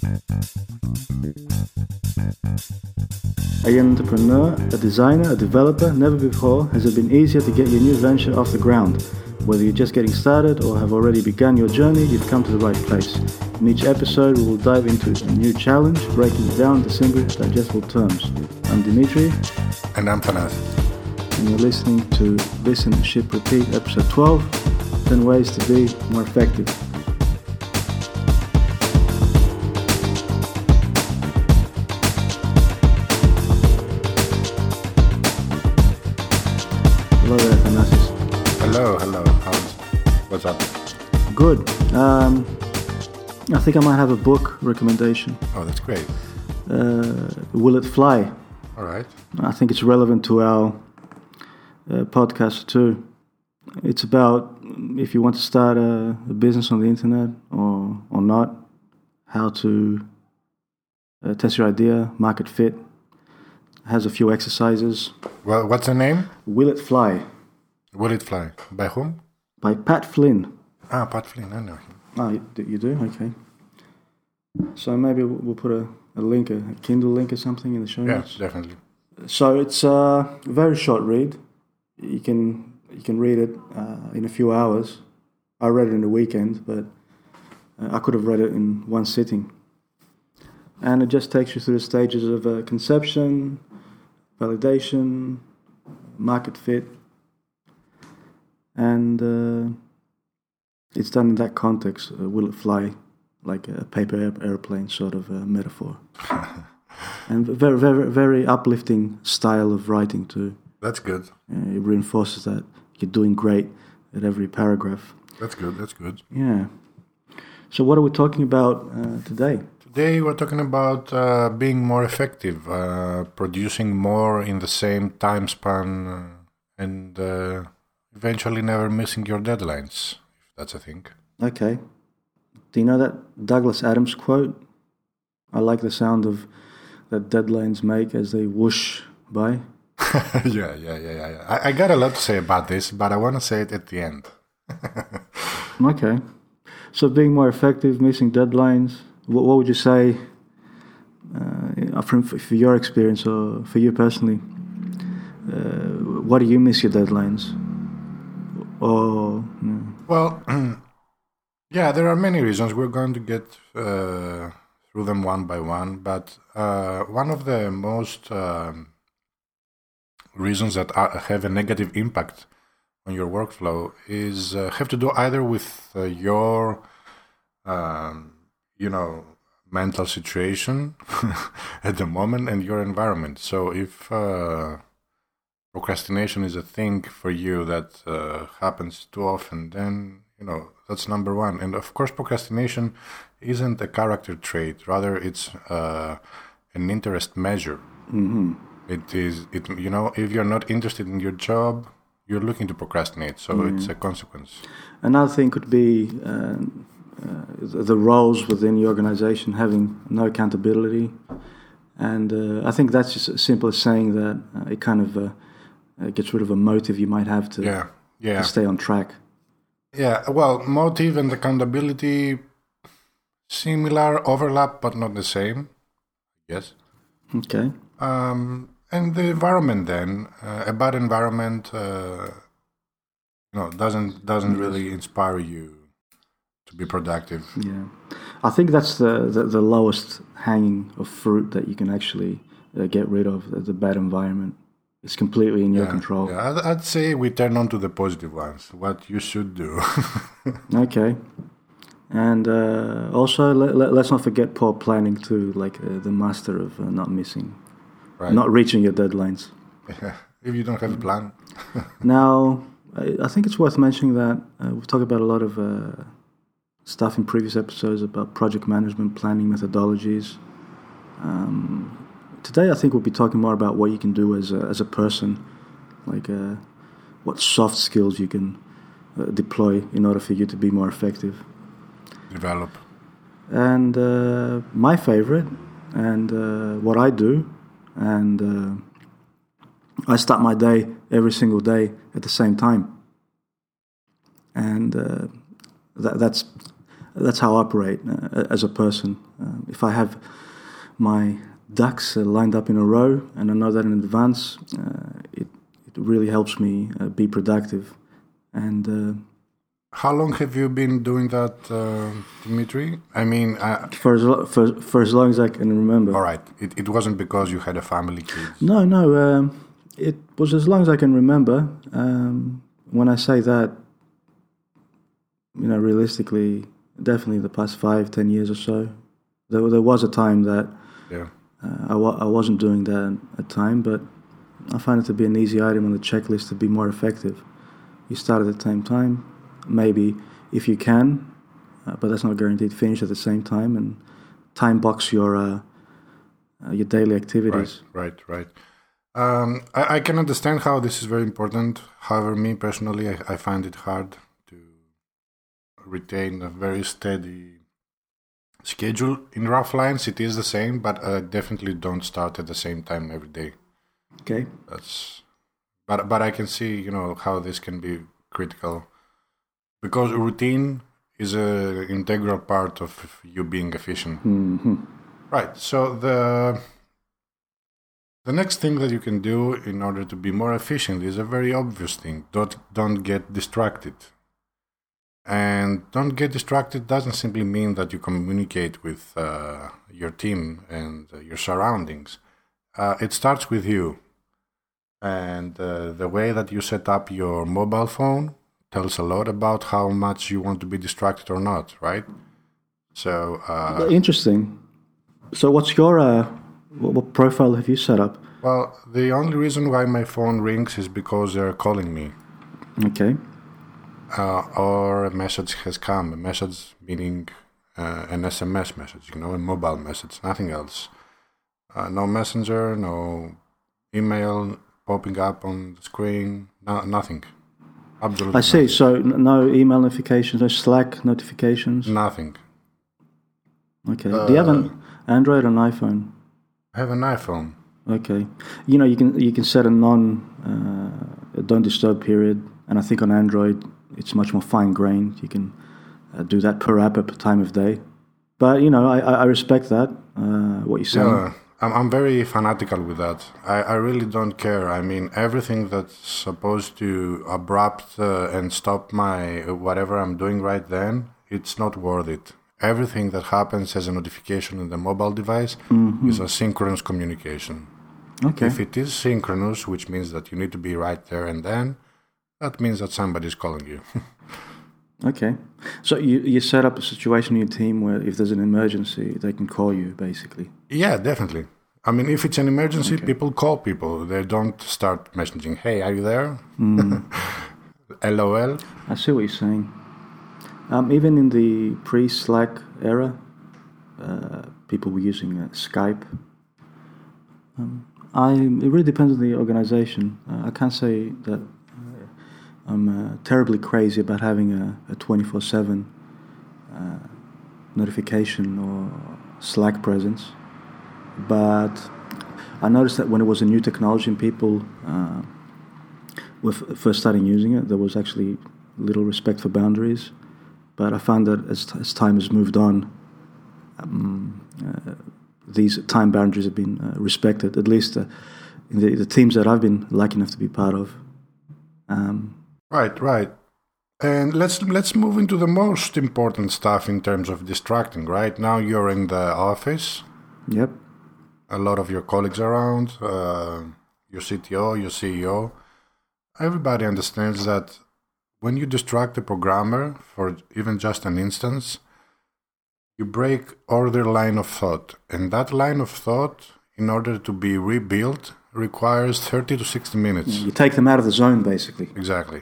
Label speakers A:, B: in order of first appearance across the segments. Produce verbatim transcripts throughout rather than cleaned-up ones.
A: Are you an entrepreneur, a designer, a developer? Never before has it been easier to get your new venture off the ground. Whether you're just getting started or have already begun your journey, you've come to the right place. In each episode, we will dive into a new challenge, breaking it down to simple, digestible terms. I'm Dimitri.
B: And I'm Thanas.
A: And you're listening to Listen, Ship, Repeat, episode twelve, ten ways to be more effective. Hello there, Thanasis.
B: Hello, hello. How's, what's up?
A: Good. Um, I think I might have a book recommendation.
B: Oh, that's great.
A: Uh, Will It Fly?
B: All right.
A: I think it's relevant to our uh, podcast too. It's about if you want to start a, a business on the internet or or not, how to uh, test your idea, market fit. It has a few exercises.
B: Well, what's the name?
A: Will It Fly?
B: Will It Fly? By whom?
A: By Pat Flynn.
B: Ah, Pat Flynn. I know him.
A: Ah, you do? You do? Okay. So maybe we'll put a, a link, a, a Kindle link or something in the show notes.
B: Yeah, definitely.
A: So it's a very short read. You can you can read it uh, in a few hours. I read it in a weekend, but uh, I could have read it in one sitting. And it just takes you through the stages of uh, conception, validation, market fit, and uh, it's done in that context. Uh, will it fly? Like a paper air- airplane sort of uh, metaphor. And very, very, very uplifting style of writing too.
B: That's good.
A: Uh, it reinforces that you're doing great at every paragraph.
B: That's good. That's good.
A: Yeah. So what are we talking about uh, today?
B: Today we're talking about uh, being more effective, uh, producing more in the same time span, uh, and uh, eventually never missing your deadlines, if that's a thing.
A: Okay. Do you know that Douglas Adams quote? I like the sound of that deadlines make as they whoosh by.
B: yeah, yeah, yeah, yeah. yeah. I, I got a lot to say about this, but I want to say it at the end.
A: Okay. So being more effective, missing deadlines, what, what would you say uh, from for your experience or for you personally? Uh, why do you miss your deadlines? Or no.
B: Well, yeah, there are many reasons. We're going to get uh, through them one by one, but uh, one of the most um, reasons that are, have a negative impact on your workflow is uh, have to do either with uh, your, um, you know, mental situation at the moment and your environment. So if uh, procrastination is a thing for you that uh, happens too often, then, you know, that's number one. And of course, procrastination isn't a character trait. Rather, it's uh, an interest measure.
A: Mm-hmm.
B: It is, it you know, if you're not interested in your job, you're looking to procrastinate. So mm-hmm. it's a consequence.
A: Another thing could be uh, uh, the roles within the organization having no accountability. And uh, I think that's just as simple as saying that uh, it kind of uh, uh, gets rid of a motive you might have to,
B: yeah. Yeah.
A: to stay on track.
B: Yeah, well, motive and accountability, similar, overlap, but not the same. Yes.
A: Okay.
B: Um, and the environment then, uh, a bad environment, uh, you know, doesn't doesn't really inspire you to be productive.
A: Yeah, I think that's the the, the lowest hanging of fruit that you can actually uh, get rid of. The, the bad environment. It's completely in your
B: yeah,
A: control.
B: Yeah, I'd, I'd say we turn on to the positive ones, what you should do.
A: Okay. And uh, also, let, let, let's not forget poor planning too, like uh, the master of uh, not missing,
B: right.
A: not reaching your deadlines.
B: Yeah. If you don't have a plan.
A: Now, I, I think it's worth mentioning that uh, we've talked about a lot of uh, stuff in previous episodes about project management, planning methodologies. Um, Today, I think we'll be talking more about what you can do as a, as a person, like uh, what soft skills you can uh, deploy in order for you to be more effective.
B: Develop.
A: And uh, my favorite, and uh, what I do, and uh, I start my day every single day at the same time. And uh, that, that's that's how I operate uh, as a person. Uh, if I have my ducks uh, lined up in a row and I know that in advance, uh, it it really helps me uh, be productive. And uh,
B: how long have you been doing that, uh, Dimitri? I mean, uh,
A: for as lo- for for as long as I can remember.
B: All right, it it wasn't because you had a family, kids.
A: No, no, um, it was as long as I can remember. Um, when I say that, you know, realistically, definitely the past five, ten years or so. There, there was a time that
B: yeah.
A: uh, I, wa- I wasn't doing that at time, but I find it to be an easy item on the checklist to be more effective. You start at the same time, maybe if you can, uh, but that's not guaranteed. Finish at the same time and time box your uh, uh, your daily activities.
B: Right, right, right. Um, I, I can understand how this is very important. However, me personally, I, I find it hard to retain a very steady schedule. In rough lines, it is the same, but I definitely don't start at the same time every day.
A: Okay.
B: That's, but but I can see, you know, how this can be critical, because routine is an integral part of you being efficient.
A: Mm-hmm.
B: Right. So the the next thing that you can do in order to be more efficient is a very obvious thing. Don't don't get distracted. And don't get distracted doesn't simply mean that you communicate with uh, your team and uh, your surroundings. Uh, it starts with you. And uh, the way that you set up your mobile phone tells a lot about how much you want to be distracted or not, right? So uh,
A: interesting. So what's your uh, what, what profile have you set up?
B: Well, the only reason why my phone rings is because they're calling me.
A: Okay.
B: Uh, or a message has come. A message meaning uh, an S M S message, you know, a mobile message, nothing else. Uh, no messenger, no email popping up on the screen, no, nothing. Absolutely
A: I see.
B: nothing.
A: So n- no email notifications, no Slack notifications?
B: Nothing.
A: Okay.
B: Uh,
A: Do you have an Android or an iPhone?
B: I have an iPhone.
A: Okay. You know, you can you can set a non uh, a don't disturb period, and I think on Android it's much more fine grained. You can uh, do that per app, per time of day. But you know, I I respect that. Uh, what you're saying.
B: Yeah, I'm I'm very fanatical with that. I, I really don't care. I mean, everything that's supposed to abrupt uh, and stop my whatever I'm doing right then, it's not worth it. Everything that happens as a notification in the mobile device
A: Mm-hmm.
B: is a synchronous communication.
A: Okay.
B: If it is synchronous, which means that you need to be right there and then, that means that somebody's calling you.
A: Okay. So you you set up a situation in your team where if there's an emergency, they can call you, basically.
B: Yeah, definitely. I mean, if it's an emergency,
A: Okay.
B: people call people. They don't start messaging, hey, are you there?
A: Mm.
B: LOL.
A: I see what you're saying. Um, even in the pre-Slack era, uh, people were using uh, Skype. Um, I it really depends on the organization. Uh, I can't say that uh, I'm uh, terribly crazy about having a, a twenty-four seven uh, notification or Slack presence, but I noticed that when it was a new technology and people uh, were f- first starting using it, there was actually little respect for boundaries. But I found that as, t- as time has moved on, um, uh, these time boundaries have been uh, respected, at least uh, in the, the teams that I've been lucky enough to be part of. Um,
B: Right, right. And let's let's move into the most important stuff in terms of distracting. Right now, you're in the office.
A: yep.
B: A lot of your colleagues around, uh, your C T O, your C E O. Everybody understands that when you distract the programmer for even just an instance, you break all their line of thought. And that line of thought, in order to be rebuilt, requires thirty to sixty minutes.
A: You take them out of the zone, basically.
B: Exactly.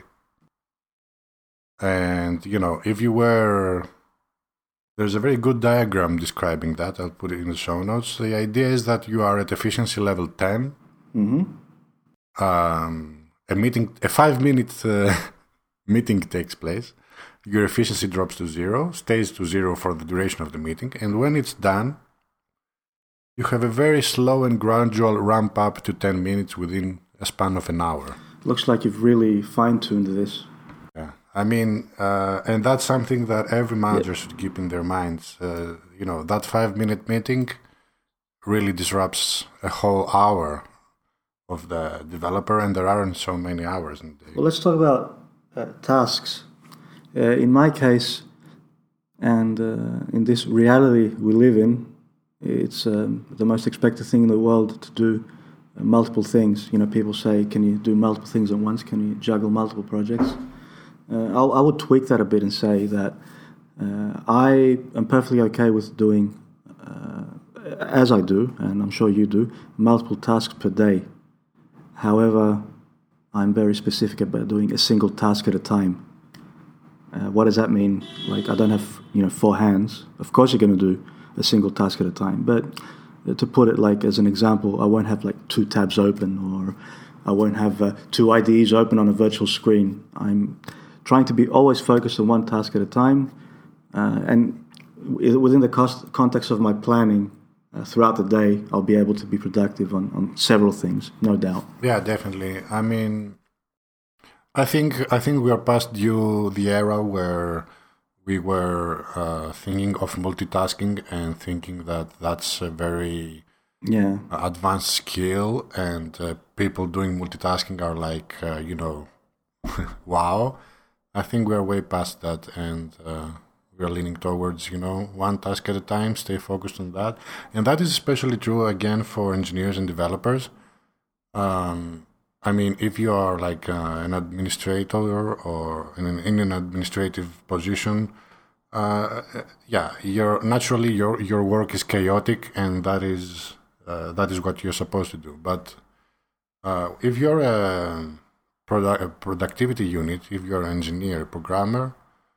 B: And, you know, if you were... There's a very good diagram describing that. I'll put it in the show notes. The idea is that you are at efficiency level ten.
A: Mm-hmm.
B: Um, a meeting, a five-minute uh, meeting takes place. Your efficiency drops to zero, stays to zero for the duration of the meeting. And when it's done, you have a very slow and gradual ramp up to ten minutes within a span of an hour.
A: Looks like you've really fine-tuned this.
B: Yeah, I mean, uh, and that's something that every manager should keep in their minds. Uh, you know, that five-minute meeting really disrupts a whole hour of the developer, and there aren't so many hours in the day.
A: Well, let's talk about uh, tasks. Uh, in my case, and uh, in this reality we live in, it's um, the most expected thing in the world to do uh, multiple things. You know, people say, can you do multiple things at once? Can you juggle multiple projects? Uh, I'll, I would tweak that a bit and say that uh, I am perfectly okay with doing, uh, as I do, and I'm sure you do, multiple tasks per day. However, I'm very specific about doing a single task at a time. Uh, what does that mean? Like, I don't have, you know, four hands. Of course you're going to do a single task at a time. But uh, to put it like as an example, I won't have like two tabs open, or I won't have uh, two I D Es open on a virtual screen. I'm trying to be always focused on one task at a time. Uh, and within the cost, context of my planning, uh, throughout the day, I'll be able to be productive on, on several things, no doubt.
B: Yeah, definitely. I mean, I think I think we are past due the era where we were uh, thinking of multitasking and thinking that that's a very
A: yeah
B: advanced skill, and uh, people doing multitasking are like, uh, you know, wow. I think we are way past that, and uh, we are leaning towards, you know, one task at a time, stay focused on that. And that is especially true, again, for engineers and developers. Um, I mean, if you are like uh, an administrator or in an, in an administrative position, uh, yeah, you're, naturally your your work is chaotic, and that is uh, that is what you're supposed to do. But uh, if you're a, produ- a productivity unit, if you're an engineer, programmer,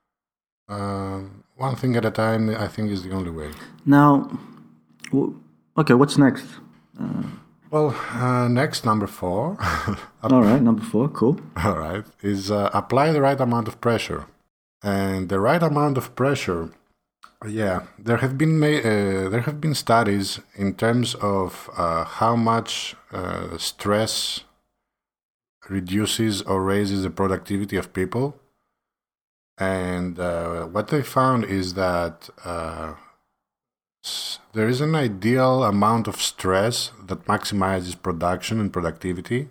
B: uh, one thing at a time, I think, is the only way.
A: Now, w- okay, what's next? Uh,
B: Well, uh, next, number four.
A: All right, number four, cool.
B: All right, is uh, apply the right amount of pressure. And the right amount of pressure, yeah, there have been ma- uh, there have been studies in terms of uh, how much uh, stress reduces or raises the productivity of people. And uh, what they found is that uh, there is an ideal amount of stress that maximizes production and productivity.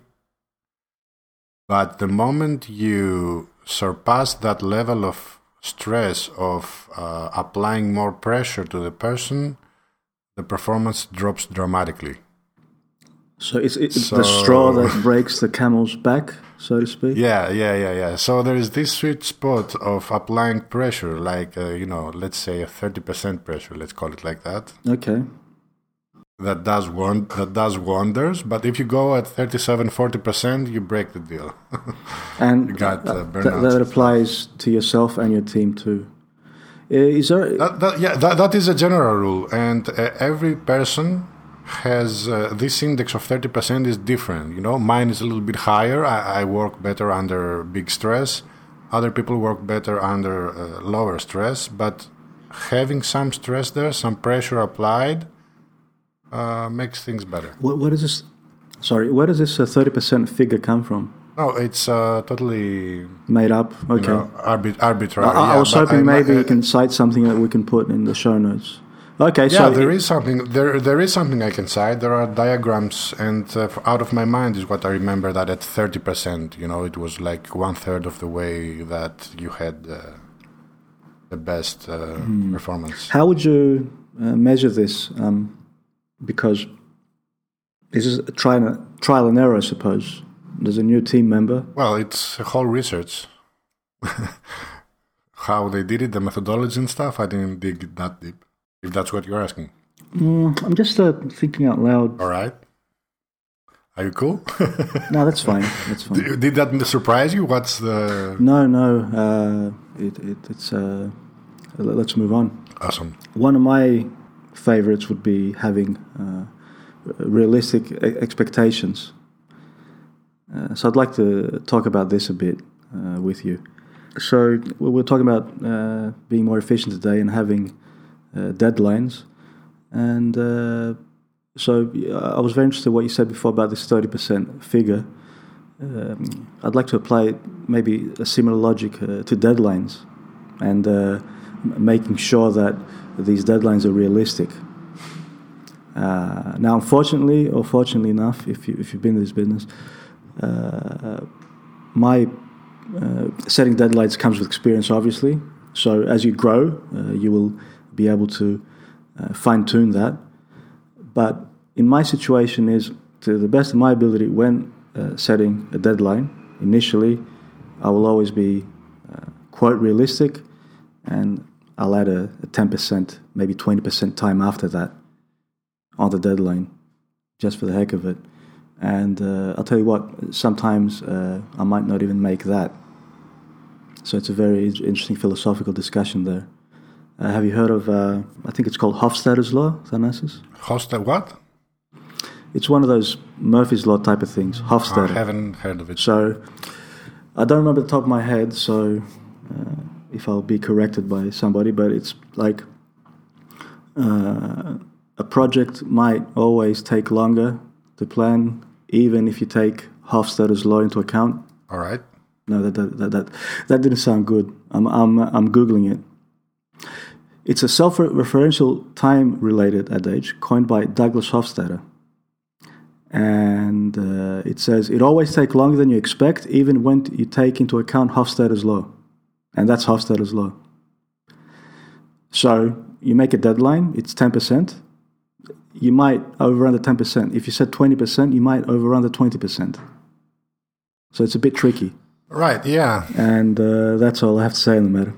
B: But the moment you surpass that level of stress of uh, applying more pressure to the person, the performance drops dramatically.
A: So it's, it's
B: So-
A: the straw that breaks the camel's back, so to speak?
B: Yeah, yeah, yeah, yeah. So there is this sweet spot of applying pressure, like, uh, you know, let's say a thirty percent pressure, let's call it like that.
A: Okay.
B: That does won- that does wonders, but if you go at thirty-seven, forty percent, you break the deal.
A: And
B: You got, uh,
A: uh, that,
B: burnouts
A: that
B: and
A: applies to yourself and your team too. Uh, Is there...
B: That, that, yeah, that, that is a general rule, and uh, every person has uh, this index of thirty percent is different. You know, mine is a little bit higher. I, I work better under big stress. Other people work better under uh, lower stress, but having some stress there, some pressure applied, uh, makes things better.
A: What, what is this... Sorry, where does this uh, thirty percent figure come from?
B: No, it's uh, totally
A: Made up? Okay.
B: you know, arbit- arbitrary.
A: I, I
B: yeah,
A: was
B: but
A: hoping
B: I-
A: maybe
B: I-
A: you can cite something that we can put in the show notes. Okay,
B: Yeah,
A: so...
B: there is something. There, there is something I can cite. There are diagrams, and uh, f- out of my mind is what I remember. That at thirty percent, you know, it was like one third of the way that you had uh, the best uh, performance.
A: How would you uh, measure this? Um, because this is a trial, trial and error, I suppose. There's a new team member.
B: Well, it's a whole research. How they did it, the methodology and stuff. I didn't dig that deep. If that's what you're asking.
A: Mm, I'm just uh, thinking out loud.
B: All right. Are you cool?
A: No, that's fine. That's fine.
B: Did did that surprise you? What's the
A: No, no. Uh, it, it, it's. Uh, let's move on.
B: awesome?
A: One of my favorites would be having uh, realistic e- expectations. Uh, so I'd like to talk about this a bit uh, with you. So we we're talking about uh, being more efficient today and having uh, deadlines. And uh, so uh, I was very interested in what you said before about this thirty percent figure. Um, I'd like to apply maybe a similar logic uh, to deadlines. And uh, making sure that these deadlines are realistic. Uh, now, unfortunately, or fortunately enough, if you if you've been in this business, uh, my uh, setting deadlines comes with experience, obviously. So as you grow, uh, you will be able to uh, fine tune that. But in my situation, is to the best of my ability when uh, setting a deadline. Initially, I will always be uh, quite realistic, and I'll add a, a ten percent, maybe twenty percent time after that on the deadline, just for the heck of it. And uh, I'll tell you what, sometimes uh, I might not even make that. So it's a very interesting philosophical discussion there. Uh, have you heard of, uh, I think it's called Hofstadter's Law, Thanasis?
B: Hofstadter what?
A: It's one of those Murphy's Law type of things, Hofstadter.
B: I haven't heard of it.
A: So I don't remember the top of my head, so uh, if I'll be corrected by somebody, but it's like uh, a project might always take longer to plan, even if you take Hofstadter's Law into account.
B: All right.
A: No, that that, that that that didn't sound good. I'm I'm I'm googling it. It's a self-referential time-related adage coined by Douglas Hofstadter, and uh, it says it always takes longer than you expect, even when you take into account Hofstadter's Law, and that's Hofstadter's Law. So you make a deadline; it's ten percent. You might overrun the ten percent. If you said twenty percent, you might overrun the twenty percent. So it's a bit tricky.
B: Right, yeah.
A: And uh, that's all I have to say on the matter.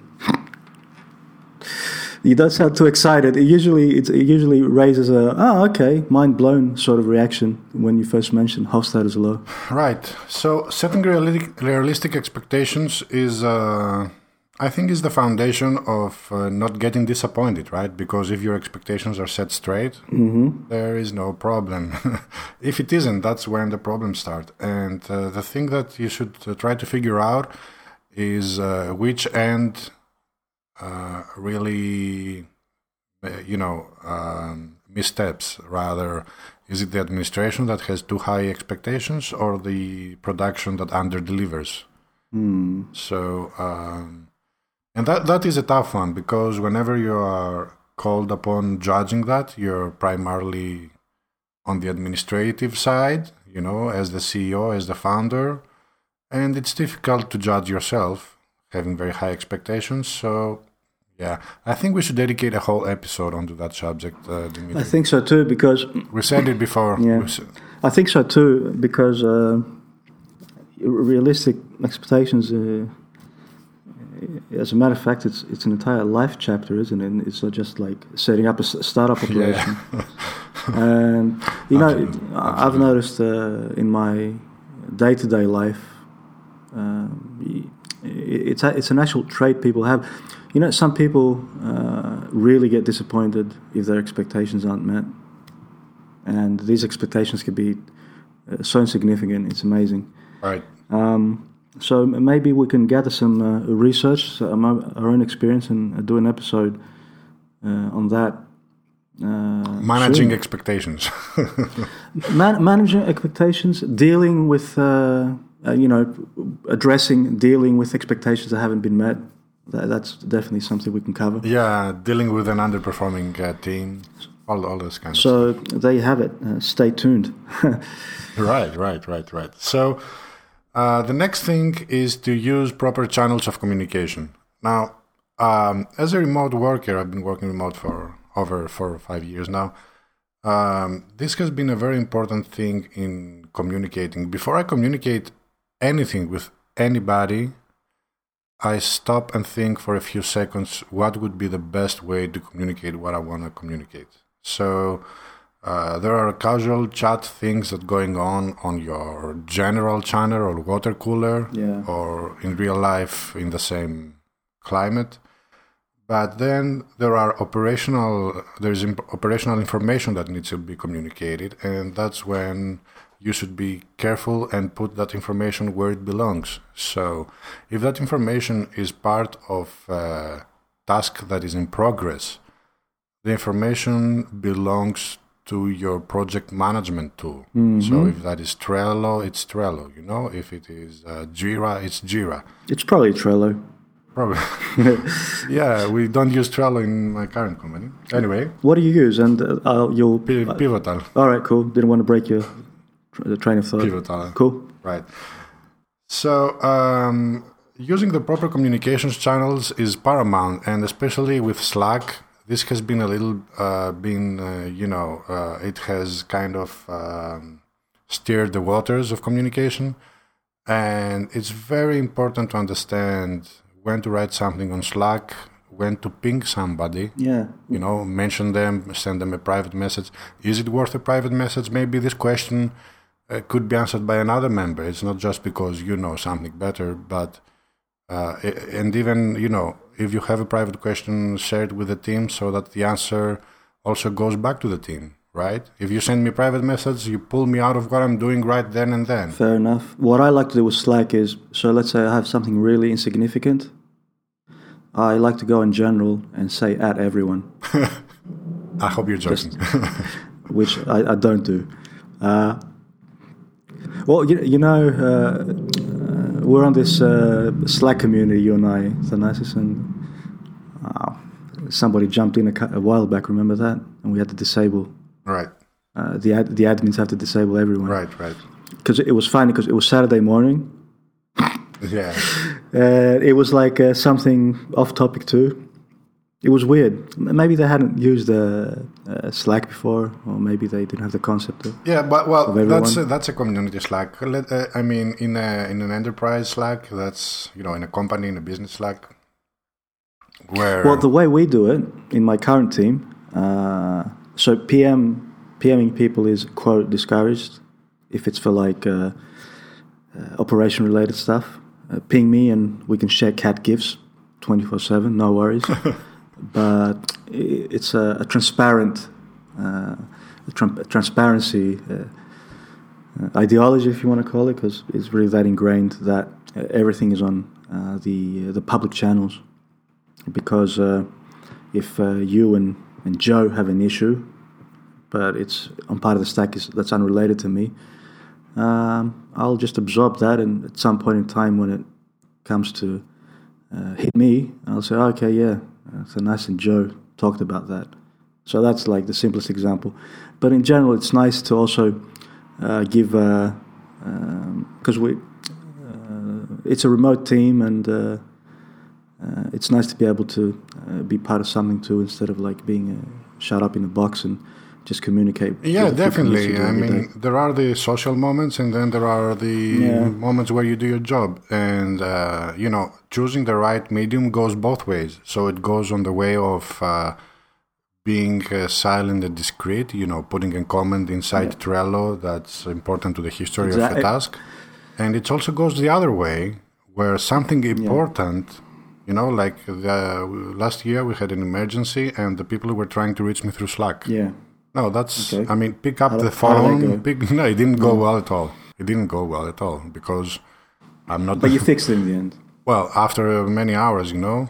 A: You don't sound too excited. It usually it's, it usually raises a, oh, okay, mind blown sort of reaction when you first mention Hofstadter's Law.
B: Right. So setting realistic, realistic expectations is, uh, I think, is the foundation of uh, not getting disappointed, right? Because if your expectations are set straight,
A: mm-hmm.
B: there is no problem. If it isn't, that's when the problems start. And uh, the thing that you should uh, try to figure out is uh, which end uh, really, uh, you know, um, missteps. Rather, is it the administration that has too high expectations or the production that under-delivers?
A: Mm.
B: So... Um, And that that is a tough one, because whenever you are called upon judging that, you're primarily on the administrative side, you know, as the C E O, as the founder, and it's difficult to judge yourself having very high expectations. So, yeah, I think we should dedicate a whole episode onto that subject, uh, Dimitri.
A: I think so too, because...
B: We said it before.
A: Yeah, I think so too, because uh, realistic expectations... Uh, As a matter of fact, it's it's an entire life chapter, isn't it? And it's not just like setting up a startup operation. Yeah. And you know, it, I've noticed uh, in my day-to-day life, um, it's a, it's an actual trait people have. You know, some people uh, really get disappointed if their expectations aren't met, and these expectations can be uh, so insignificant. It's amazing.
B: Right.
A: Um, So maybe we can gather some uh, research, um, our own experience, and uh, do an episode uh, on that. Uh,
B: managing
A: soon.
B: expectations.
A: Man- managing expectations, dealing with, uh, uh, you know, addressing, dealing with expectations that haven't been met. That, that's definitely something we can cover.
B: Yeah, dealing with an underperforming uh, team, all, all those kinds
A: so
B: of stuff.
A: So there you have it. Uh, stay tuned.
B: Right, right, right, right. So... Uh, the next thing is to use proper channels of communication. Now, um, as a remote worker, I've been working remote for over four or five years now. Um, this has been a very important thing in communicating. Before I communicate anything with anybody, I stop and think for a few seconds what would be the best way to communicate what I want to communicate. So... Uh, there are casual chat things that going on on your general channel or water cooler,
A: yeah.
B: or in real life in the same climate. But then there are operational, there's imp- operational information that needs to be communicated, and that's when you should be careful and put that information where it belongs. So if that information is part of a task that is in progress, the information belongs to your project management tool. Mm-hmm. So if that is Trello, it's Trello, you know. If it is uh, Jira, it's Jira.
A: It's probably Trello.
B: Probably. Yeah, we don't use Trello in my current company. Anyway.
A: What do you use? And uh, you'll
B: P- Pivotal.
A: All right, cool. Didn't want to break your the train of thought.
B: Pivotal.
A: Cool.
B: Right. So um, using the proper communications channels is paramount, and especially with Slack, this has been a little uh, been uh, you know uh, it has kind of um, steered the waters of communication, and it's very important to understand when to write something on Slack, when to ping somebody.
A: Yeah.
B: You know, mention them, send them a private message. Is it worth a private message? Maybe this question uh, could be answered by another member. It's not just because you know something better, but uh, and even, you know, if you have a private question, share it with the team so that the answer also goes back to the team, right? If you send me a private message, you pull me out of what I'm doing right then and then.
A: Fair enough. What I like to do with Slack is, so let's say I have something really insignificant. I like to go in general and say at everyone.
B: I hope you're joking.
A: Just, which I, I don't do. Uh, well, you, you know, uh, uh, we're on this uh, Slack community, you and I, Thanasis, and uh, somebody jumped in a, a while back, remember that? And we had to disable.
B: Right.
A: Uh, the ad, the admins have to disable everyone.
B: Right, right.
A: Because it was funny, because it was Saturday morning.
B: Yeah.
A: Uh, it was like uh, something off topic too. It was weird. Maybe they hadn't used uh, uh, Slack before, or maybe they didn't have the concept of.
B: Yeah, but well, that's a, that's a community Slack. Let, uh, I mean, in a in an enterprise Slack, that's, you know, in a company, in a business Slack, where.
A: Well, the way we do it in my current team, uh, so P M PMing people is quote discouraged if it's for like uh, uh, operation related stuff. Uh, ping me and we can share cat gifs twenty-four seven, no worries. But it's a, a transparent uh, a tra- a transparency uh, uh, ideology, if you want to call it, because it's really that ingrained that uh, everything is on uh, the uh, the public channels. Because uh, if uh, you and, and Joe have an issue, but it's on part of the stack is, that's unrelated to me, Um, I'll just absorb that, and at some point in time when it comes to uh, hit me, I'll say, oh, okay, yeah, uh, so Nice and Joe talked about that. So that's like the simplest example. But in general, it's nice to also uh, give, because uh, um, we, uh, it's a remote team, and uh, uh, it's nice to be able to uh, be part of something too, instead of like being uh, shut up in a box and just communicate.
B: Yeah, definitely. I mean, there are the social moments, and then there are the yeah. moments where you do your job. And, uh, you know, choosing the right medium goes both ways. So it goes on the way of uh, being uh, silent and discreet, you know, putting a comment inside yeah. Trello that's important to the history exactly. of a task. And it also goes the other way, where something important, yeah. you know, like the, last year we had an emergency and the people were trying to reach me through Slack.
A: Yeah.
B: No, that's,
A: okay.
B: I mean, pick up how the phone. Pick, no, it didn't go mm. well at all. It didn't go well at all because I'm not...
A: But you fixed it in the end.
B: Well, after many hours, you know,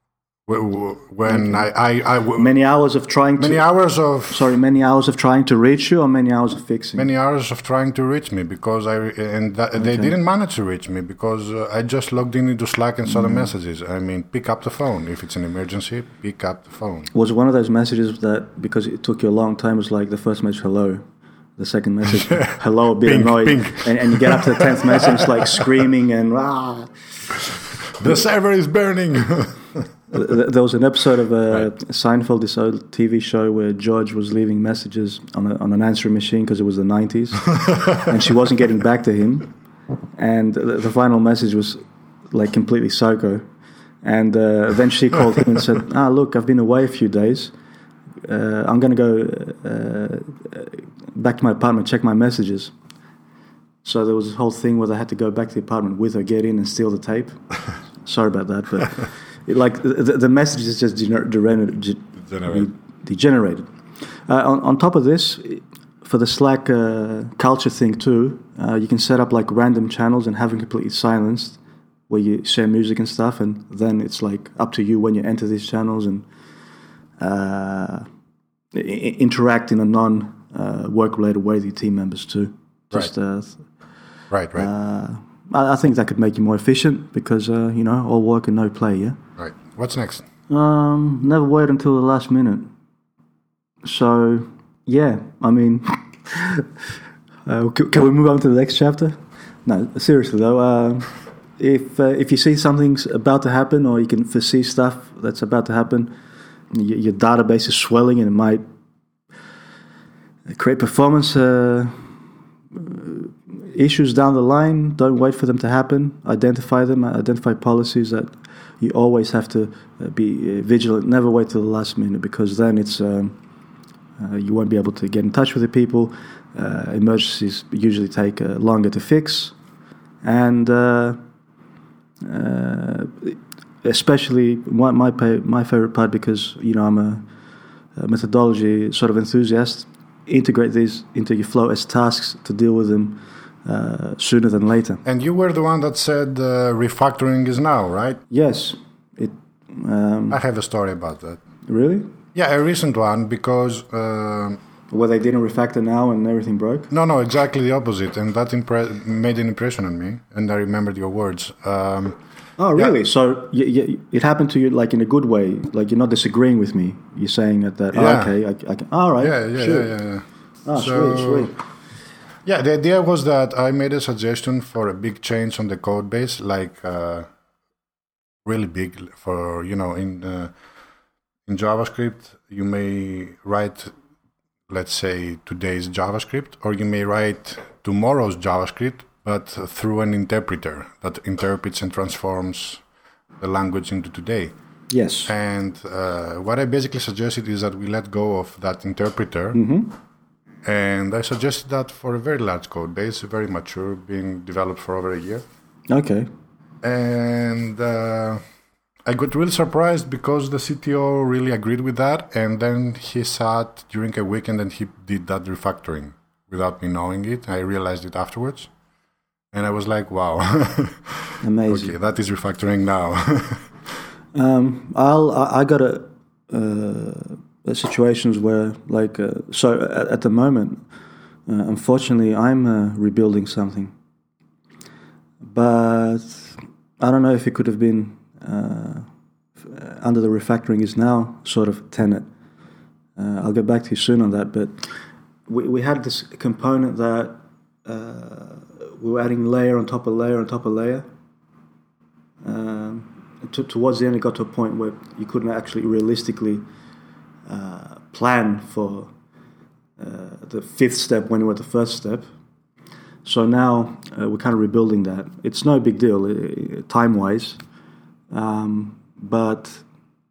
B: when okay. I, I, I...
A: Many hours of trying
B: many
A: to... Many
B: hours of...
A: Sorry, many hours of trying to reach you, or many hours of fixing?
B: Many hours of trying to reach me, because I... And that, okay. they didn't manage to reach me because uh, I just logged in into Slack and saw mm. the messages. I mean, pick up the phone. If it's an emergency, pick up the phone.
A: Was one of those messages that, because it took you a long time, was like the first message, hello. The second message, hello, a bit pink, annoyed. Pink. And, and you get up to the tenth message, it's like screaming and... Ah.
B: The server is burning.
A: There was an episode of uh, right. Seinfeld, this old T V show, where George was leaving messages on, a, on an answering machine because it was the nineties, and she wasn't getting back to him. And the, the final message was like completely psycho. And uh, then she called him and said, "Ah, look, I've been away a few days. Uh, I'm going to go uh, back to my apartment, check my messages." So there was this whole thing where they had to go back to the apartment with her, get in and steal the tape. Sorry about that, but it, like the, the message is just gener- degenerated. degenerated. Uh, on, on top of this, for the Slack uh, culture thing too, uh, you can set up like random channels and have them completely silenced, where you share music and stuff, and then it's like up to you when you enter these channels and uh, I- interact in a non uh, work related way with your team members too. Just
B: right.
A: Uh,
B: right, right.
A: Uh, I, I think that could make you more efficient because, uh, you know, all work and no play, yeah?
B: Right. What's next?
A: Um, never wait until the last minute. So, yeah, I mean, uh, can, can we move on to the next chapter? No, seriously though, uh, if uh, if you see something's about to happen or you can foresee stuff that's about to happen, your, your database is swelling and it might create performance uh, issues down the line. Don't wait for them to happen. Identify them. Identify policies that you always have to be vigilant. Never wait till the last minute because then it's um, uh, you won't be able to get in touch with the people. Uh, emergencies usually take uh, longer to fix, and uh, uh, especially my my, pay, my favorite part because you know I'm a, a methodology sort of enthusiast. Integrate these into your flow as tasks to deal with them uh, sooner than later.
B: And you were the one that said uh, refactoring is now, right?
A: Yes. It. Um,
B: I have a story about that.
A: Really?
B: Yeah, a recent one because... Uh,
A: Where they didn't refactor now and everything broke?
B: No, no, exactly the opposite. And that impre- made an impression on me. And I remembered your words. Um,
A: oh, really?
B: Yeah.
A: So y- y- it happened to you like in a good way? Like you're not disagreeing with me? You're saying that, that
B: Yeah.
A: oh, okay, I, I can... All right.
B: Yeah, yeah,
A: sure.
B: yeah, yeah, yeah.
A: Oh,
B: So-
A: sweet, sweet.
B: Yeah, the idea was that I made a suggestion for a big change on the code base, like uh, really big for, you know, in uh, in JavaScript, you may write, let's say, today's JavaScript, or you may write tomorrow's JavaScript, but through an interpreter that interprets and transforms the language into today.
A: Yes.
B: And uh, what I basically suggested is that we let go of that interpreter.
A: Mm-hmm.
B: And I suggested that for a very large code base, very mature, being developed for over a year.
A: Okay.
B: And uh, I got really surprised because the C T O really agreed with that. And then he sat during a weekend and he did that refactoring without me knowing it. I realized it afterwards. And I was like, wow.
A: Amazing.
B: Okay, that is refactoring now.
A: Um, I'll, I, I got a, uh, situations where, like, uh, so at, at the moment, uh, unfortunately, I'm uh, rebuilding something. But I don't know if it could have been uh, under the refactoring is now sort of tenet. Uh, I'll get back to you soon on that. But we, we had this component that uh, we were adding layer on top of layer on top of layer. Um, To, towards the end, it got to a point where you couldn't actually realistically uh, plan for uh, the fifth step when you were at the first step. So now uh, we're kind of rebuilding that. It's no big deal uh, time-wise, um, but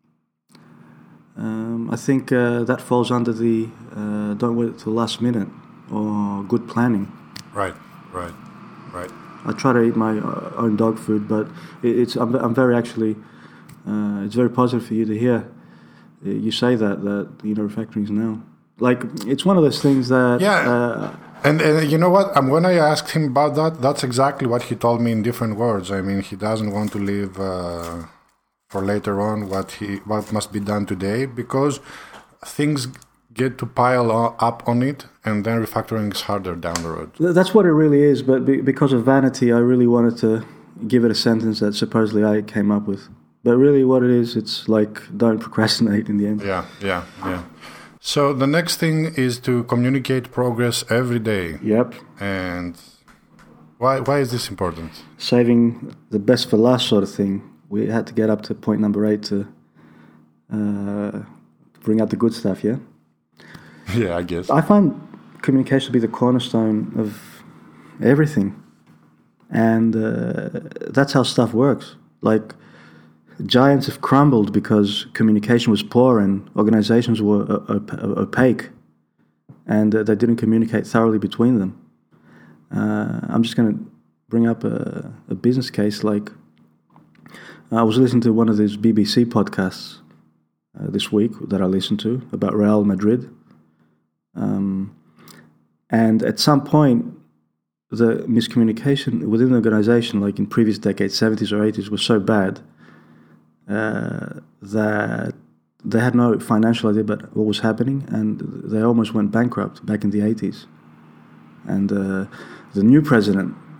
A: um, I think uh, that falls under the uh, don't wait till the last minute or good planning.
B: Right, right, right.
A: I try to eat my uh, own dog food, but it, it's I'm, I'm very actually uh, it's very positive for you to hear uh, you say that that you know refactoring is now like it's one of those things that
B: Yeah.
A: uh,
B: And, and you know what? Um, when I asked him about that, that's exactly what he told me in different words. I mean, he doesn't want to leave uh, for later on what he what must be done today because things get to pile up on it, and then refactoring is harder down the road.
A: that's what it really is. But be, because of vanity, I really wanted to give it a sentence that supposedly I came up with. But really, what it is, it's like don't procrastinate in the end.
B: Yeah, yeah, yeah. So the next thing is to communicate progress every day.
A: Yep.
B: And why why is this important?
A: Saving the best for last, sort of thing. We had to get up to point number eight to uh, bring out the good stuff. Yeah.
B: Yeah, I guess.
A: I find communication to be the cornerstone of everything. And uh, that's how stuff works. Like, giants have crumbled because communication was poor and organizations were op- opaque. And uh, they didn't communicate thoroughly between them. Uh, I'm just going to bring up a, a business case. Like, I was listening to one of these B B C podcasts uh, this week that I listened to about Real Madrid. Um, and at some point, the miscommunication within the organization, like in previous decades, seventies or eighties, was so bad uh, that they had no financial idea about what was happening, and they almost went bankrupt back in the eighties. And uh, the new president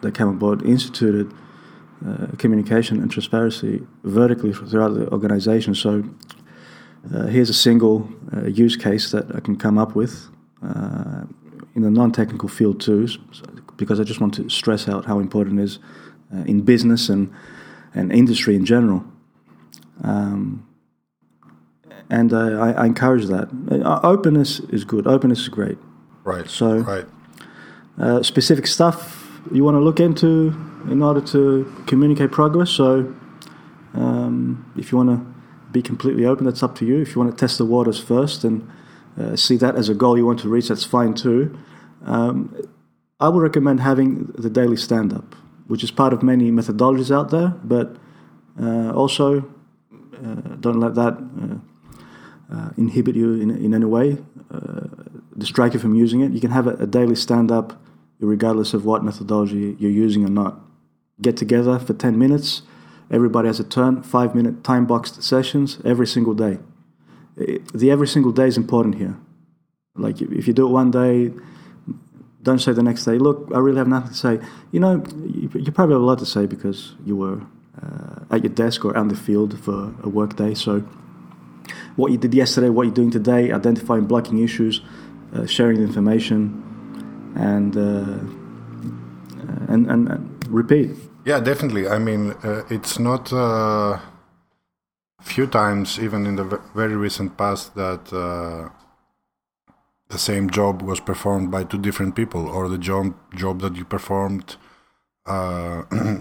A: that came on board instituted uh, communication and transparency vertically throughout the organization. So uh, here's a single uh, use case that I can come up with uh, in the non-technical field too, because I just want to stress out how important it is uh, in business and, and industry in general. Um, and uh, I, I encourage that. Uh, openness is good. Openness is great.
B: Right.
A: So,
B: right.
A: Uh, specific stuff you want to look into in order to communicate progress. So, um, if you want to be completely open, that's up to you. If you want to test the waters first and uh, see that as a goal you want to reach, that's fine too. Um, I would recommend having the daily stand-up, which is part of many methodologies out there, but uh, also uh, don't let that uh, uh, inhibit you in, in any way, uh, distract you from using it. You can have a, a daily stand-up regardless of what methodology you're using or not. Get together for ten minutes, everybody has a turn, five-minute time-boxed sessions every single day. It, the every single day is important here. Like, if you do it one day, don't say the next day, look, I really have nothing to say. You know, you, you probably have a lot to say because you were uh, at your desk or on the field for a work day. So what you did yesterday, what you're doing today, identifying blocking issues, uh, sharing the information, and, uh, and, and and repeat.
B: Yeah, definitely. I mean, uh, it's not uh, a few times, even in the very recent past, that uh, the same job was performed by two different people, or the job job that you performed, uh,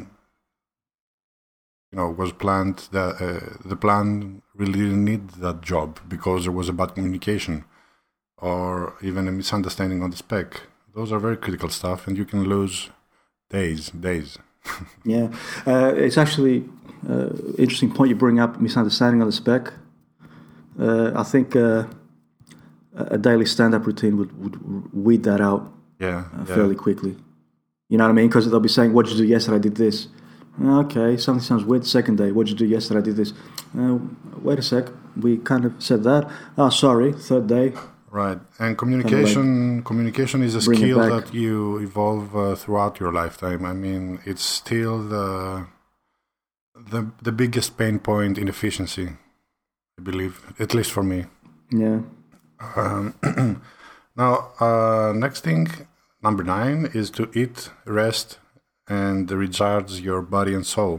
B: you know, was planned. That uh, the plan really didn't need that job because there was a bad communication, or even a misunderstanding on the spec. Those are very critical stuff, and you can lose days, days.
A: Yeah, uh, it's actually uh, interesting point you bring up, misunderstanding on the spec. Uh, I think uh, a daily stand-up routine would, would weed that out
B: yeah,
A: uh,
B: yeah.
A: fairly quickly. You know what I mean? Because they'll be saying, what did you do yesterday? I did this. Okay, something sounds weird. Second day, what did you do yesterday? I did this. Uh, wait a sec, we kind of said that. Oh, sorry, third day.
B: Right, and communication kind of like communication is a skill that you evolve uh, throughout your lifetime. I mean, it's still the the the biggest pain point in efficiency, I believe, at least for me.
A: Yeah.
B: Um, now, uh, next thing, number nine, is to eat, rest, and recharge your body and soul.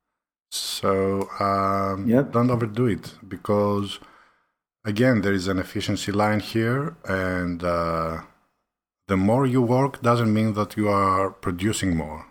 B: So um,
A: yep.
B: don't overdo it, because again, there is an efficiency line here, and uh, the more you work doesn't mean that you are producing more.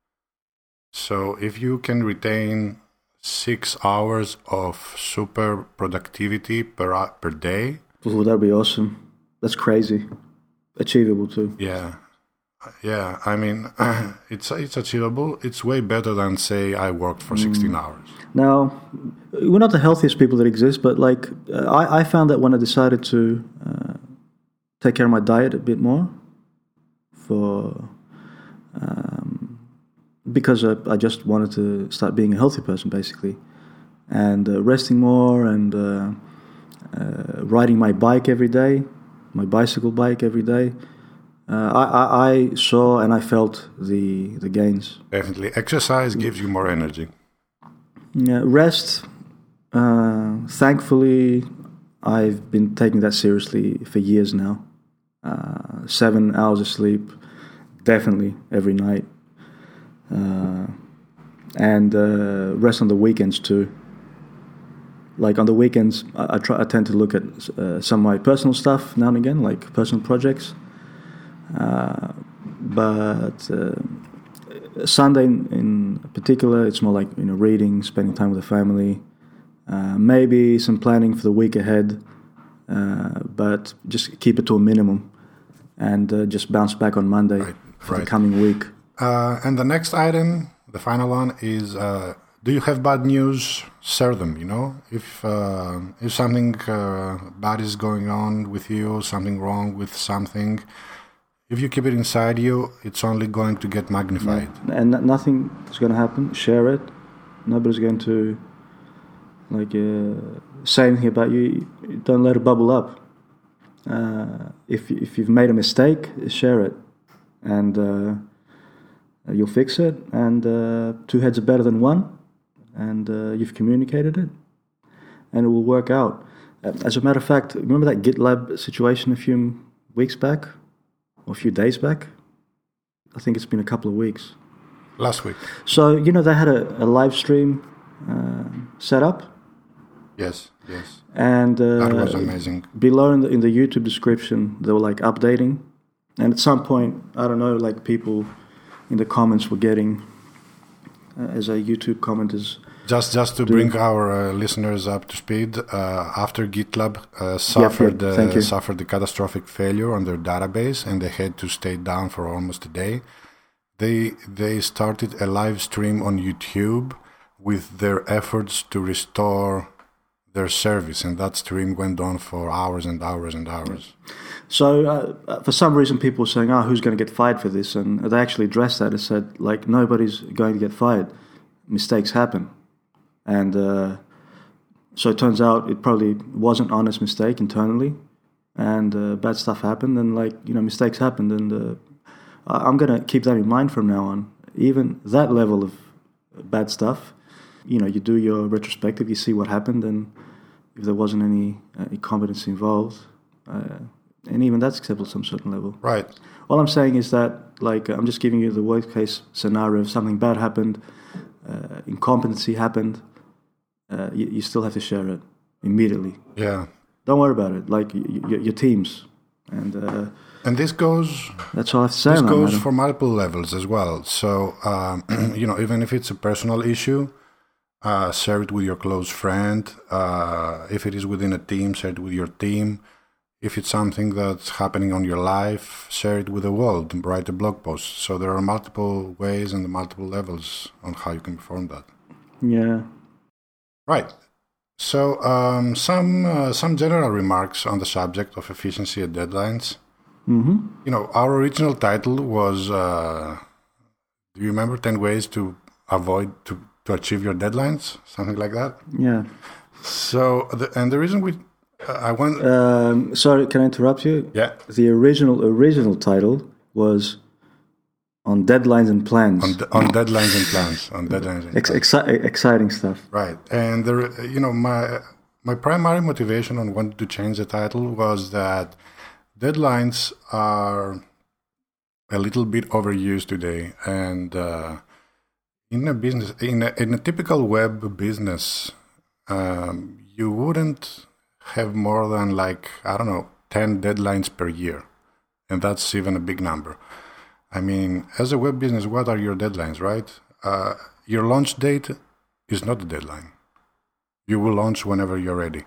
B: So if you can retain six hours of super productivity per per day,
A: oh, that'd be awesome. That's crazy. Achievable too.
B: Yeah, yeah. I mean, it's it's achievable. It's way better than say I worked for mm. sixteen hours.
A: Now, we're not the healthiest people that exist, but like uh, I, I found that when I decided to uh, take care of my diet a bit more, for um, because I, I just wanted to start being a healthy person, basically, and uh, resting more and uh, uh, riding my bike every day, my bicycle bike every day. Uh, I, I, I saw and I felt the the gains.
B: Definitely, exercise gives you more energy.
A: Yeah, rest. Uh, thankfully, I've been taking that seriously for years now. Uh, seven hours of sleep, definitely every night, uh, and uh, rest on the weekends too. Like on the weekends, I, I try. I tend to look at uh, some of my personal stuff now and again, like personal projects. Uh, but uh, Sunday in, in particular, it's more like, you know, reading, spending time with the family, uh, maybe some planning for the week ahead, uh, but just keep it to a minimum and uh, just bounce back on Monday
B: right,
A: for
B: right.
A: the coming week.
B: Uh, and the next item, the final one, is uh, do you have bad news? Share them, you know? If, uh, if something uh, bad is going on with you, something wrong with something, if you keep it inside you, it's only going to get magnified.
A: Yeah. And nothing is going to happen. Share it. Nobody's going to like uh, say anything about you. Don't let it bubble up. Uh, if if you've made a mistake, share it, and uh, uh, you'll fix it, and uh, two heads are better than one, and uh, you've communicated it, and it will work out. Uh, as a matter of fact, remember that GitLab situation a few weeks back, or a few days back? I think it's been a couple of weeks.
B: Last week.
A: So, you know, they had a, a live stream uh, set up.
B: Yes, yes.
A: And uh,
B: that was amazing.
A: Below in the, in the YouTube description, they were like updating. And at some point, I don't know, like people in the comments were getting, uh, as a YouTube comment is...
B: Just just to doing. bring our uh, listeners up to speed, uh, after GitLab uh, suffered,
A: yep, yep.
B: Uh, suffered the catastrophic failure on their database and they had to stay down for almost a day, they they started a live stream on YouTube with their efforts to restore their service, and that stream went on for hours and hours and hours.
A: So uh, for some reason people were saying, oh, who's going to get fired for this? And they actually addressed that and said, like, nobody's going to get fired. Mistakes happen. And uh, so it turns out it probably was an honest mistake internally, and uh, bad stuff happened, and like, you know, mistakes happened, and uh, I'm going to keep that in mind from now on. Even that level of bad stuff, you know, you do your retrospective, you see what happened, and if there wasn't any uh, incompetence involved, uh, and even that's acceptable to some certain level.
B: Right.
A: All I'm saying is that, like, I'm just giving you the worst case scenario. If something bad happened, uh, incompetency happened, uh, you, you still have to share it immediately.
B: Yeah.
A: Don't worry about it. Like, y- y- your teams. And uh,
B: and this goes...
A: That's all I have to say.
B: This
A: on
B: goes
A: that,
B: for multiple levels as well. So, um, you know, even if it's a personal issue, uh, share it with your close friend. Uh, if it is within a team, share it with your team. If it's something that's happening on your life, share it with the world and write a blog post. So there are multiple ways and multiple levels on how you can perform that.
A: Yeah.
B: Right. So um, some uh, some general remarks on the subject of efficiency and deadlines.
A: Mm-hmm.
B: You know, our original title was, uh, do you remember ten ways to avoid, to, to achieve your deadlines? Something like that?
A: Yeah.
B: So, the, and the reason we, uh, I want...
A: Um, sorry, can I interrupt you?
B: Yeah.
A: The original original title was On Deadlines and Plans.
B: On, de- on Deadlines and Plans. On Deadlines and
A: Ex-
B: Plans.
A: exci- exciting stuff.
B: Right. And, there, you know, my my primary motivation on wanting to change the title was that deadlines are a little bit overused today, and uh, in a business, in a, in a typical web business, um, you wouldn't have more than like I don't know ten deadlines per year, and that's even a big number. I mean, as a web business, what are your deadlines, right? Uh, your launch date is not a deadline. You will launch whenever you're ready.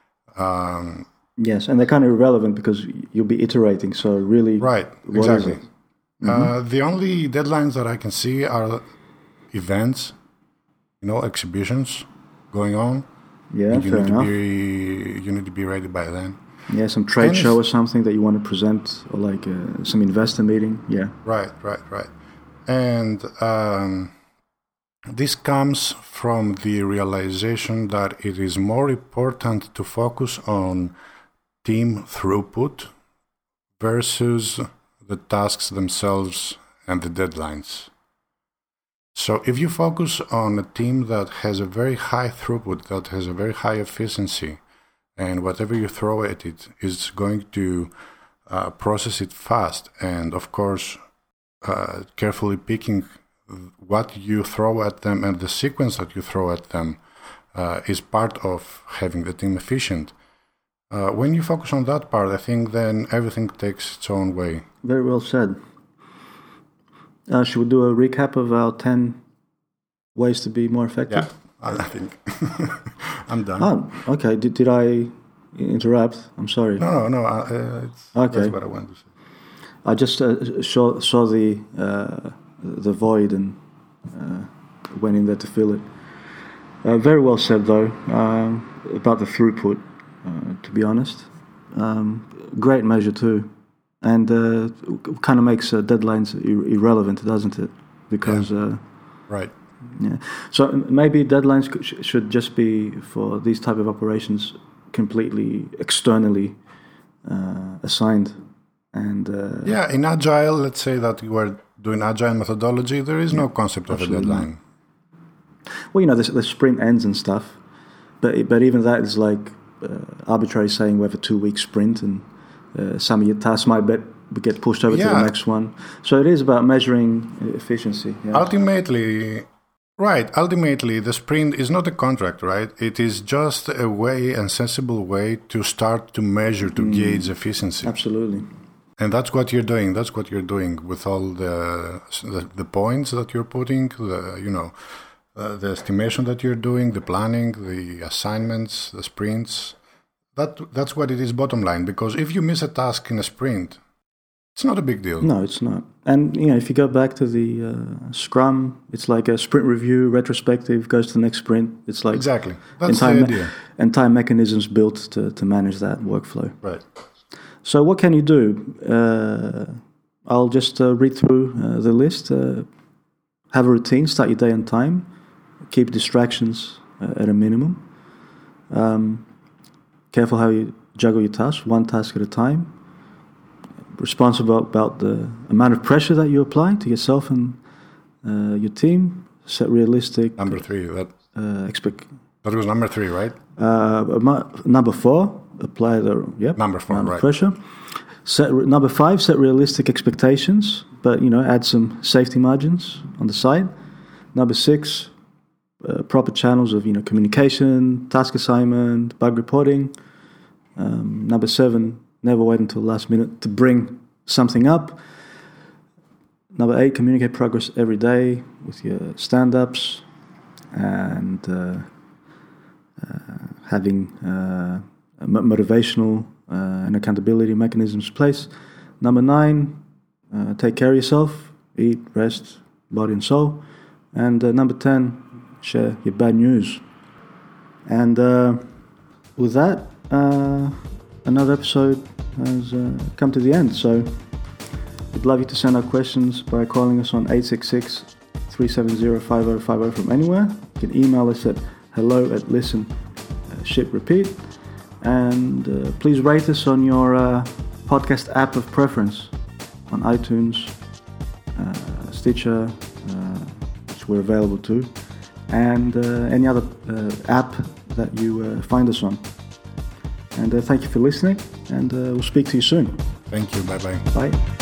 B: Um,
A: Yes, and they're kind of irrelevant because you'll be iterating. So really,
B: right,
A: what
B: exactly.
A: is it? Mm-hmm.
B: Uh, the only deadlines that I can see are events, you know, exhibitions going on.
A: Yeah,
B: and you
A: fair
B: need
A: enough.
B: To be, you need to be ready by then.
A: Yeah, some trade
B: And
A: show or something that you want to present, or like uh, some investor meeting. Yeah.
B: Right, right, right. And um, this comes from the realization that it is more important to focus on team throughput versus the tasks themselves and the deadlines. So if you focus on a team that has a very high throughput, that has a very high efficiency, and whatever you throw at it is going to uh, process it fast, and of course uh, carefully picking what you throw at them and the sequence that you throw at them uh, is part of having the team efficient. Uh, when you focus on that part, I think then everything takes its own way.
A: Very well said. Uh, should we do a recap of our ten ways to be more effective?
B: Yeah, I think I'm done.
A: Oh, okay. Did, did I interrupt? I'm sorry.
B: No, no, no. Uh, it's,
A: okay.
B: That's what I wanted to say.
A: I just uh, saw, saw the uh, the void and uh, went in there to fill it. Uh, very well said, though, um, about the throughput, uh, to be honest. Um, great measure, too. And uh, kind of makes uh, deadlines ir- irrelevant, doesn't it? Because...
B: Yeah.
A: Uh,
B: right.
A: Yeah. So maybe deadlines sh- should just be for these type of operations completely externally uh, assigned. And uh,
B: yeah, in Agile, let's say that you are doing agile methodology, there is no concept of a deadline.
A: Not. Well, you know, the, the sprint ends and stuff, but but even that is like uh, arbitrary, saying we have a two-week sprint, and uh, some of your tasks might be, get pushed over yeah. to the next one. So it is about measuring efficiency. Yeah.
B: Ultimately, right. Ultimately, the sprint is not a contract, right? It is just a way, and sensible way, to start to measure, to mm. gauge efficiency.
A: Absolutely.
B: And that's what you're doing. That's what you're doing with all the the, the points that you're putting. The you know, uh, the estimation that you're doing, the planning, the assignments, the sprints. That that's what it is. Bottom line, because if you miss a task in a sprint, it's not a big deal.
A: No, it's not. And you know, if you go back to the uh, Scrum, it's like a sprint review, retrospective, goes to the next sprint. It's like
B: exactly that's
A: entire,
B: the idea.
A: Entire mechanisms built to to manage that workflow.
B: Right.
A: So what can you do? Uh, I'll just uh, read through uh, the list. Uh, have a routine, start your day on time, keep distractions uh, at a minimum. Um, careful how you juggle your tasks, one task at a time. Responsible about the amount of pressure that you apply to yourself and uh, your team. Set realistic...
B: Number three. That,
A: uh, expect,
B: that was number three, right?
A: Uh, number four. Apply the yep,
B: number four,
A: amount
B: right.
A: of pressure. Set number five, set realistic expectations, but you know, add some safety margins on the side. Number six, uh, proper channels of you know communication, task assignment, bug reporting. Um, number seven, never wait until the last minute to bring something up. Number eight, communicate progress every day with your stand-ups and uh, uh, having. Uh, motivational uh, and accountability mechanisms in place. Number nine, uh, take care of yourself, eat, rest, body and soul. And uh, number ten, share your bad news. And uh, with that, uh, another episode has uh, come to the end. So we'd love you to send out questions by calling us on eight six six, three seven zero, five zero five zero from anywhere. You can email us at hello at listen uh, ship repeat. And uh, please rate us on your uh, podcast app of preference on iTunes, uh, Stitcher, uh, which we're available to, and uh, any other uh, app that you uh, find us on. And uh, thank you for listening, and uh, we'll speak to you soon.
B: Thank you. Bye-bye.
A: Bye.